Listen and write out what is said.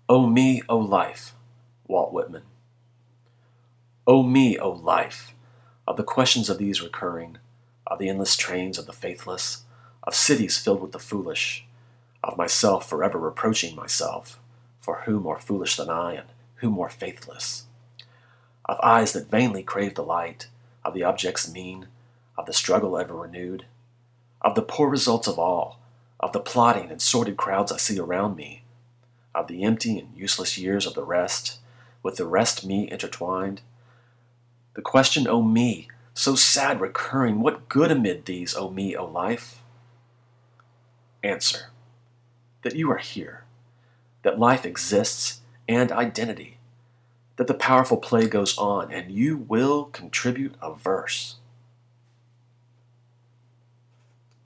O me, O life, Walt Whitman. O me, O life, of the questions of these recurring, of the endless trains of the faithless, of cities filled with the foolish, of myself forever reproaching myself, for who more foolish than I, and who more faithless? Of eyes that vainly crave the light, of the objects mean, of the struggle ever renewed, of the poor results of all, of the plotting and sordid crowds I see around me, of the empty and useless years of the rest, with the rest me intertwined. The question, O me, so sad recurring, what good amid these, O me, O life? Answer, that you are here, that life exists and identity, that the powerful play goes on, and you will contribute a verse.